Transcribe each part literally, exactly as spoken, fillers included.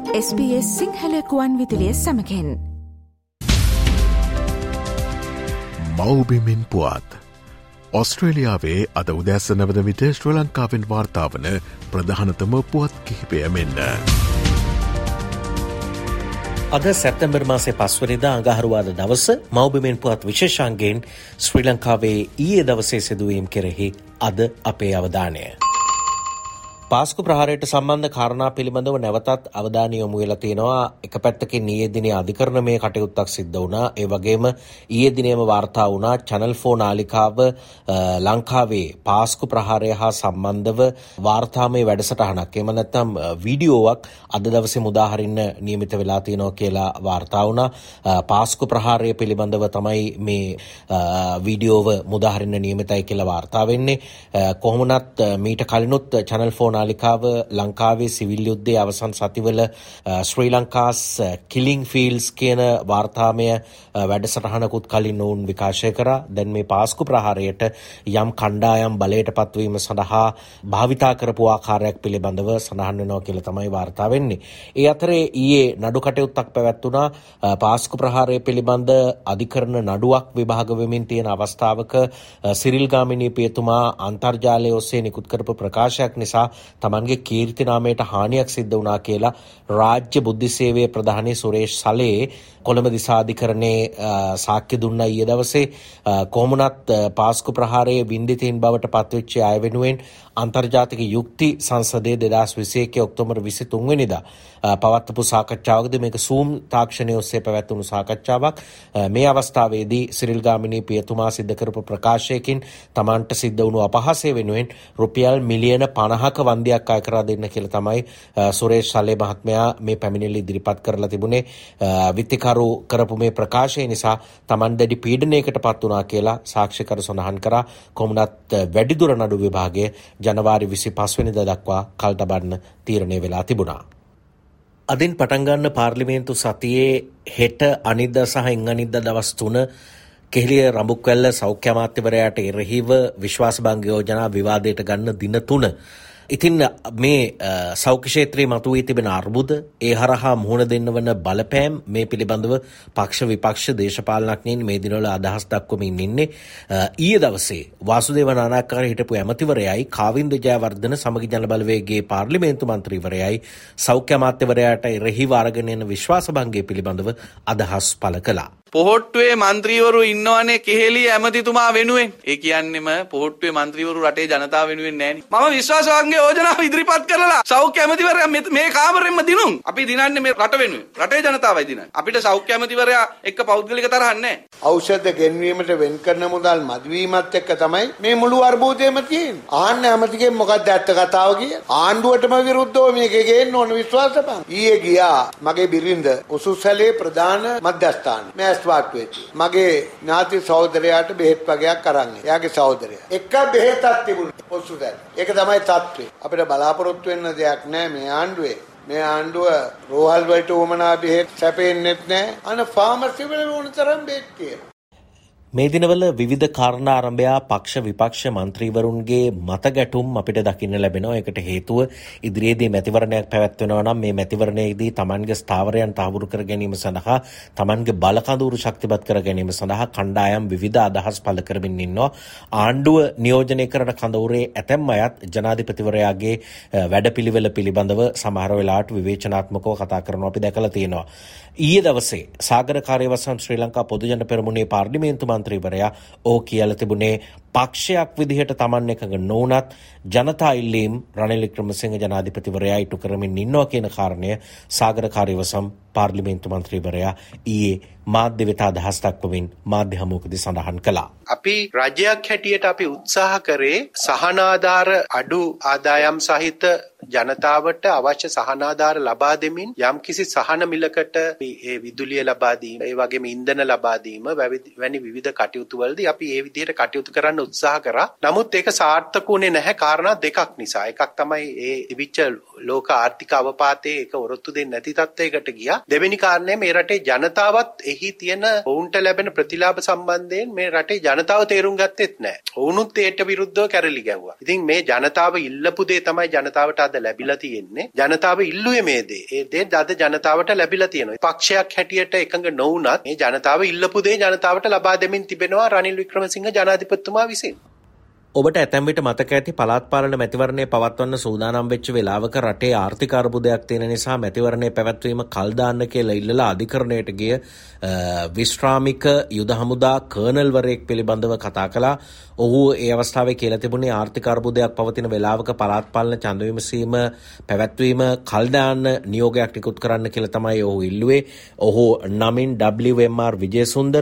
S B S Sinhala ගුවන් විදුලිය සමගින් මව්බිමින් පුවත් ඔස්ට්‍රේලියාවේ අද උදැස්ස නවද විට ශ්‍රී ලංකාවෙන් වාර්තාවන ප්‍රධානතම පුවත් කිහිපය මෙන්න. අද සැප්තැම්බර් මාසේ පස්වනිදා අඟහරුවාදා දවස මව්බිමෙන් පුවත් විශේෂාංගයෙන් ශ්‍රී ලංකාවේ ඊයේ දවසේ සිදුවීම් කෙරෙහි අද අපේ අවධානය. පාස්කු ප්‍රහාරයට සම්බන්ධ කාරණා පිළිබඳව නැවතත් අවධානය යොමු වෙලා තියෙනවා. එක පැත්තකින් ඊයේ දිනේ අධිකරණමය කටයුත්තක් සිද්ධ වුණා. ඒ වගේම ඊයේ දිනේම වාර්තා වුණා චැනල් ෆෝර් නාලිකාව ලංකාවේ පාස්කු ප්‍රහාරය හා සම්බන්ධව වාර්තාමය වැඩසටහනක් එහෙම නැත්නම් වීඩියෝවක් අද දවසේ මුදාහරින්න නියමිත වෙලා තියෙනවා කියලා වාර්තා වුණා. පාස්කු ප්‍රහාරය පිළිබඳව තමයි මේ වීඩියෝව මුදාහරින්න නියමිතයි කියලා වාර්තා වෙන්නේ. කොහොමුණත් මීට කලිනුත් චැනල් ෆෝර් නාලිකාව ලංකාවේ සිවිල් යුද්ධයේ අවසන් සතිවල ශ්‍රී ලංකාස් කිලිං ෆීල්ඩ්ස් කියන වාර්තාමය වැඩසටහනකුත් කලින් ඔවුන් විකාශය කරා. දැන් මේ පාස්කු ප්‍රහාරයට යම් කණ්ඩායම් බලයට පත්වීම සඳහා භාවිතා කරපු ආකාරයක් පිළිබඳව සඳහන් වෙනවා කියලා තමයි වාර්තා වෙන්නේ. ඒ අතරේ ඊයේ නඩු කටයුත්තක් පැවැත්වුණා. පාස්කු ප්‍රහාරය පිළිබඳ අධිකරණ නඩුවක් විභාග වෙමින් තියෙන අවස්ථාවක සිරිල් ගාමිණී පියතුමා අන්තර්ජාලය ඔස්සේ නිකුත් කරපු ප්‍රකාශයක් නිසා තමන්ගේ කීර්ති නාමයට හානියක් සිද්ධ වුණා කියලා රාජ්‍ය බුද්ධි සේවයේ ප්‍රධානී සුරේෂ් සලේ කොළඹ දිසාධිකරණයේ සාක්ෂි දුන්නා ඊයේ දවසේ. කොහොමුණත් පාස්කු ප්‍රහාරයේ වින්දිතීන් බවට පත්වෙච්ච අය වෙනුවෙන් අන්තර්ජාතික යුක්ති සංසදයේ දෙදාස් විසි එකේ ඔක්තෝබර් විසිතුන් වෙනිදා පවත්වපු සාකච්ඡාවකදී මේක සූම් තාක්ෂණය ඔස්සේ පැවැත්වුණු සාකච්ඡාවක්. මේ අවස්ථාවේදී සිරිල් ගාමිණී පියතුමා සිද්ධ කරපු ප්‍රකාශයකින් තමන්ට සිද්ධ වුණු අපහාසය වෙනුවෙන් රුපියල් මිලියන පනහක වන්දියක් අය කරා දෙන්න කියලා තමයි සුරේෂ් සලේ මහත්මයා මේ පැමිණිලි ඉදිරිපත් කරලා තිබුණේ. විත්තිකරු කරපු මේ ප්‍රකාශය නිසා තමන් දැඩි පීඩනයකට පත් වුණා කියලා සාක්ෂිකරු සඳහන් කරා. කොමුණත් වැඩිදුර නඩු විභාගය ජනවාරි විසිපහ වෙනිදා දක්වා කල් තබන්න තීරණය වෙලා තිබුණා. අදින් පටන් ගන්න පාර්ලිමේන්තු සතියේ හෙට අනිද්දා සහ එංගනිද්දා දවස් තුන කෙහෙලිය රඹුක්වැල්ල සෞඛ්‍ය අමාත්‍යවරයාට එරෙහිව විශ්වාසභංග යෝජනා විවාදයට ගන්න දින තුන. ඉතින් මේ සෞඛ්‍ය ක්ෂේත්‍රයේ මතුවී තිබෙන අර්බුද ඒ හරහා මුහුණ දෙන්න වන බලපෑම් මේ පිළිබඳව පක්ෂ විපක්ෂ දේශපාලනඥයින් මේ දිනවල අදහස් දක්වමින් ඉන්නේ. ඊයේ දවසේ වාසුදේව නානායක්කාර හිටපු ඇමතිවරයයි කාවින්ද ජයවර්ධන සමගි ජන බලවේගයේ පාර්ලිමේන්තු මන්ත්‍රීවරයයි සෞඛ්‍ය අමාත්‍යවරයාට එරෙහිව අරගෙන එන විශ්වාසභංගය පිළිබඳව අදහස් පළ කළා. පොහොට්ටුවේ മന്ത്രിවරු ඉන්නවනේ කෙහෙලිය ඇමතිතුමා වෙනුවෙන්. ඒ කියන්නේම පොහොට්ටුවේ മന്ത്രിවරු රටේ ජනතාව වෙනුවෙන් නෑනේ. මම විශ්වාසභංග යෝජනාව ඉදිරිපත් කරලා සෞඛ්‍ය ඇමතිවරයා මේ කාමරෙන්ම දිනුම්. අපි දිනන්නේ මේ රට වෙනුවෙන්. රටේ ජනතාවයි දිනන්නේ. අපිට සෞඛ්‍ය ඇමතිවරයා එක්ක පෞද්ගලික තරහක් නෑ. ඖෂධ ගෙන්වීමට වෙන් කරන මුදල් මදිවීමත් එක්ක තමයි මේ මුළු අර්බුදයම තියෙන්නේ. ආන්න ඇමතිගෙන් මොකක්ද ඇත්ත කතාව කියන්නේ? ආණ්ඩුවටම විරුද්ධව මේක ගේන්න ඕන විශ්වාසභංග. ඊයේ ගියා මගේ බිරිඳ උසුසැලේ ප්‍රධාන මධ්‍යස්ථාන. මගේ ඥාති සහෝදරයාට බෙහෙත් වගේක් අරන් එයාගේ සහෝදරයා එක බෙහෙතක් තිබුණා ඔසුදැල්. ඒක තමයි තත්ත්වය. අපිට බලාපොරොත්තු වෙන්න දෙයක් නැහැ මේ ආණ්ඩුවේ. මේ ආණ්ඩුව රෝහල් වලට උවමනා බෙහෙත් සැපෙන්නෙත් නැහැ. අන ෆාමසි වල ඕන තරම් බෙහෙත් කියලා. මේ දිනවල විවිධ කාරණා ආරම්භයා පක්ෂ විපක්ෂ මන්ත්‍රීවරුන්ගේ මතගැටුම් අපිට දකින්න ලැබෙනවා. ඒකට හේතුව ඉදිරියේදී මැතිවරණයක් පැවැත්වෙනවා නම් මේ මැතිවරණයේදී තමන්ගේ ස්ථාවරයන් තහවුරු කර ගැනීම සඳහා තමන්ගේ බලකඳවුරු ශක්තිමත් කර ගැනීම සඳහා කණ්ඩායම් විවිධ අදහස් පළ කරමින් ඉන්නවා. ආණ්ඩුව නියෝජනය කරන කඳවුරේ ඇතැම් අයත් ජනාධිපතිවරයාගේ වැඩපිළිවෙල පිළිබඳව සමහර වෙලාවට විවේචනාත්මකව කතා කරනවා අපි දැකලා තියෙනවා. ඊයේ දවසේ සාගර කාර්යවසම් ශ්‍රී ලංකා පොදුජන පෙරමුණේ පාර්ලිමේන්තු මන්ත්‍රීවරයා ඕ කියලා තිබුණේ පක්ෂයක් විදිහට තමන් එකඟ නොවුනත් ජනතා ඉල්ලීම් රනිල් වික්‍රමසිංහ ජනාධිපතිවරයා ඉටු කරමින් ඉන්නවා කියන කාරණය සාගර කාර්යවසම් පාර්ලිමේන්තු මන්ත්‍රීවරයා ඊයේ මාධ්‍ය වෙත අදහස් දක්වමින් මාධ්‍ය හමුවකදී සඳහන් කළා. අපි රජයක් හැටියට අපි උත්සාහ කරේ සහනාධාර අඩු ආදායම් සහිත ජනතාවට අවශ්‍ය සහනාධාර ලබා දෙමින් යම්කිසි සහන මිලකට ඒ විදුලිය ලබා දීම, ඒ වගේම ඉන්ධන ලබා දීම වැනි විවිධ කටයුතු වලදී අපි ඒ විදිහට කටයුතු කරන්න උත්සාහ කරා. නමුත් ඒක සාර්ථක වුණේ නැහැ කාරණා දෙකක් නිසා. එකක් තමයි ඒ තිබිච්ච ලෝක ආර්ථික අවපාතයේ ඒක ඔරොත්තු දෙන්නේ නැති තත්ත්වයකට ගියා. දෙවෙනි කාරණය මේ රටේ ජනතාවත් එහි තියෙන ඔවුන්ට ලැබෙන ප්‍රතිලාභ සම්බන්ධයෙන් මේ රටේ ජනතාව තේරුම් ගත්තෙත් නැහැ. ඔවුනුත් ඒට විරුද්ධව කැරලි ගැව්වා. ඉතින් මේ ජනතාව ඉල්ලපු දේ තමයි ජනතාවට අද ලැබිලා තියෙන්නේ. ජනතාව ඉල්ලුවේ මේ දේ. ඒ දේ අද ජනතාවට ලැබිලා තියෙනවා. පක්ෂයක් හැටියට එකඟ නොවුනත් මේ ජනතාව ඉල්ලපු දේ ජනතාවට ලබා දෙමින් තිබෙනවා රනිල් වික්‍රමසිංහ ජනාධිපතිතුමා විසින්. ඔබට ඇතැම් විට මතක ඇති පළාත් පාලන මැතිවරණය පවත්වන්න සූදානම් වෙච්ච වෙලාවක රටේ ආර්ථික අර්බුදයක් තියෙන නිසා මැතිවරණය පැවැත්වීම කල් දාන්න කියලා ඉල්ලලා අධිකරණයට ගිය විශ්‍රාමික යුද හමුදා කර්නල්වරයෙක් පිළිබඳව කතා කළා. ඔහු ඒ අවස්ථාවේ කියලා තිබුණේ ආර්ථික අර්බුදයක් පවතින වෙලාවක පළාත් පාලන ඡන්ද විමසීම පැවැත්වීම කල් දාන්න නියෝගයක් නිකුත් කරන්න කියලා තමයි ඔහු ඉල්ලුවේ. ඔහු නමින් ඩබ්ලිව් එම් ආර් විජේසුන්දර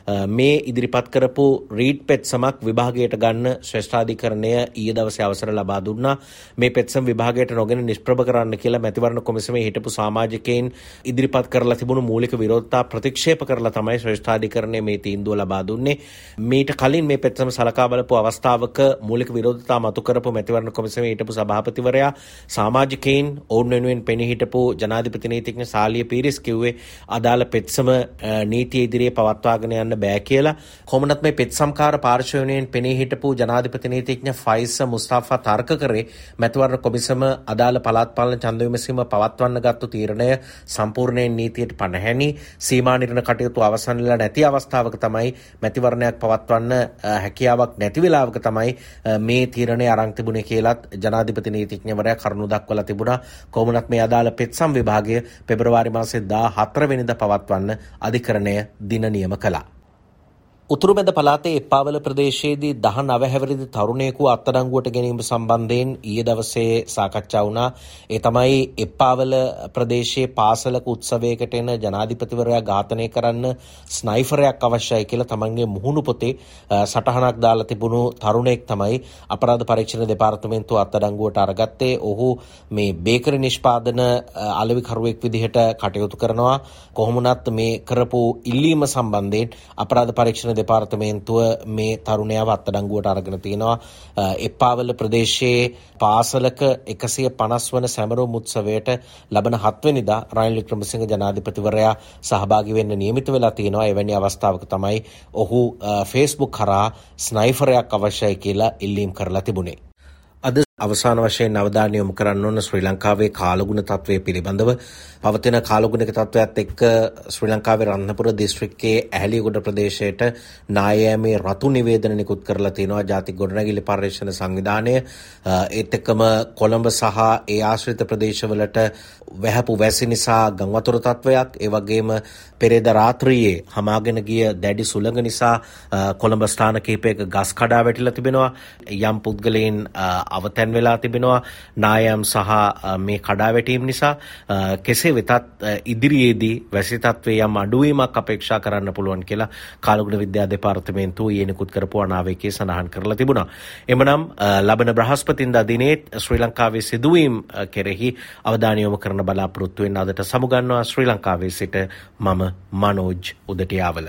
මේ ඉදිරිපත් කරපු රීඩ් පෙත්සමක් විභාගයට ගන්න ශ්‍රේෂ්ඨාධිකරණය ඊයේ දවසේ අවසර ලබා දුන්නා. මේ පෙත්සම විභාගයට නොගෙන නිෂ්ප්‍රභ කරන්න කියලා මැතිවරණ කොමිසමේ හිටපු සමාජිකයින් ඉදිරිපත් කරලා තිබුණු මූලික විරෝධතා ප්‍රතික්ෂේප කරලා තමයි ශ්‍රේෂ්ඨාධිකරණය මේ තීන්දුව ලබා දුන්නේ. මීට කලින් මේ පෙත්සම සලකා බලපු අවස්ථාවක මූලික විරෝධතා මතු කරපු මැතිවරණ කොමිසමේ හිටපු සභාපතිවරයා සමාජිකයින් ඔවුන් වෙනුවෙන් පෙනී හිටපු ජනාධිපති නීතිඥ සාලිය පීරිස් කිව්වේ අදාළ පෙත්සම නීතිය ඉදිරියේ පවත්වාගෙන යන්න බෑ කියලා. කොහොමනත් මේ පෙත්සම්කාර පාර්ශ්වය වෙනුවෙන් පෙනී හිටපු ජනාධිපති නීතිඥ ෆයිස් මුස්තාෆා තර්ක කරේ මැතිවරණ කොමිසම අදාළ පළාත් පාලන ඡන්ද විමසීම පවත්වන්න ගත්තු තීරණය සම්පූර්ණයෙන් නීතියට පනහැනි සීමා නිර්ණ කටයුතු අවසන් වෙලා නැති අවස්ථාවක තමයි මැතිවරණයක් පවත්වන්න හැකියාවක් නැති වෙලාවක තමයි මේ තීරණය අරන් තිබුණේ කියලත් ජනාධිපති නීතිඥවරයා කරුණු දක්වලා තිබුණා. කොහොමනත් මේ අදාළ පෙත්සම් විභාගය පෙබරවාරි මාසයේ දාහතර වෙනිදා පවත්වන්න අධිකරණය දින නියම කළා. උතුරුමැද පළාතේ එප්පාවල ප්‍රදේශයේදී දහනව හැවිරිදි තරුණයෙකු අත්අඩංගුවට ගැනීම සම්බන්ධයෙන් ඊයේ දවසේ සාකච්ඡා වුණා. ඒ තමයි එප්පාවල ප්‍රදේශයේ පාසලක උත්සවයකට එන ජනාධිපතිවරයා ඝාතනය කරන්න ස්නයිෆරයක් අවශ්‍යයි කියලා තමන්ගේ මුහුණු පොතේ සටහනක් දාලා තිබුණු තරුණයෙක් තමයි අපරාධ පරීක්ෂණ දෙපාර්තමේන්තුව අත්අඩංගුවට අරගත්තේ. ඔහු මේ බේකරි නිෂ්පාදන අලෙවිකරුවෙක් විදිහට කටයුතු කරනවා. කොහොමුණත් මේ කරපු ඉල්ලීම සම්බන්ධයෙන් අපරාධ පරීක්ෂණ දෙපාර්තමේන්තුව මේ තරුණයාව අත්අඩංගුවට අරගෙන තියෙනවා. එප්පාවල ප්‍රදේශයේ පාසලක එකසිය පනස් වන සැමරුම් උත්සවයට ලබන හත්වෙනිදා රනිල් වික්‍රමසිංහ ජනාධිපතිවරයා සහභාගී වෙන්න නියමිත වෙලා තියෙනවා. එවැනි අවස්ථාවක තමයි ඔහු ෆේස්බුක් කරා ස්නයිෆරයක් අවශ්‍යයි කියලා ඉල්ලීම් කරලා තිබුණේ. අද අවසාන වශයෙන් අවධානය යොමු කරන්න ඕන ශ්‍රී ලංකාවේ කාලගුණ තත්ත්වය පිළිබඳව. පවතින කාලගුණික තත්ත්වයත් එක්ක ශ්‍රී ලංකාවේ රත්නපුර දිස්ත්‍රික්කයේ ඇහැලියගොඩ ප්‍රදේශයට නායෑමේ රතු නිවේදන නිකුත් කරලා තියෙනවා ජාතික ගොඩනැගිලි පර්යේෂණ සංවිධානය. ඒත් එක්කම කොළඹ සහ ඒ ආශ්‍රිත ප්‍රදේශවලට වැහැපු වැසි නිසා ගංවතුර තත්ත්වයක්, ඒ වගේම පෙරේද රාත්‍රියේ හමාගෙන ගිය දැඩි සුළඟ නිසා කොළඹ ස්ථාන කිහිපයක ගස් කඩා වැටිලා තිබෙනවා. යම් පුද්ගලයන් අවතැන් වෙලා තිබෙනවා නායම් සහ මේ කඩාවැටීම් නිසා. කෙසේ වෙතත් ඉදිරියේදී වැසි තත්ත්වයේ යම් අඩුවීමක් අපේක්ෂා කරන්න පුළුවන් කියලා කාලගුණ විද්‍යා දෙපාර්තමේන්තුව ඊයේ නිකුත් කරපු අනාවේකයේ සඳහන් කරලා තිබුණා. එමනම් ලබන බ්‍රහස්පතින්දා දිනේ ශ්‍රී ලංකාවේ සිදුවීම් කෙරෙහි අවධානය යොමු කරන බලාපොරොත්තු වෙන අදට සමුගන්නවා ශ්‍රී ලංකාවේ සිට මම මනෝජ් උදටියාවල.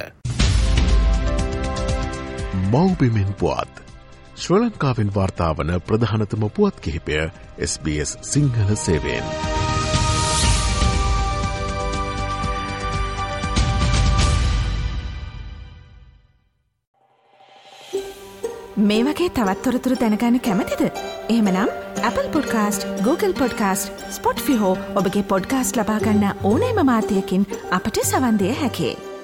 මෞබිමෙන් පුවත් ශ්‍රී ලංකාවෙන් වාර්තා වන ප්‍රධානතම පුවත් කිහිපය එස් බී එස් සිංහල සේවයෙන්. මේ වගේ තවත් තොරතුරු දැනගන්න කැමතිද? එහෙමනම් Apple Podcast, Google Podcast, Spotify හෝ ඔබගේ පොඩ්කාස්ට් ලබා ගන්න ඕනෑම මාධ්‍යයකින් අපට සවන් දිය හැකියි.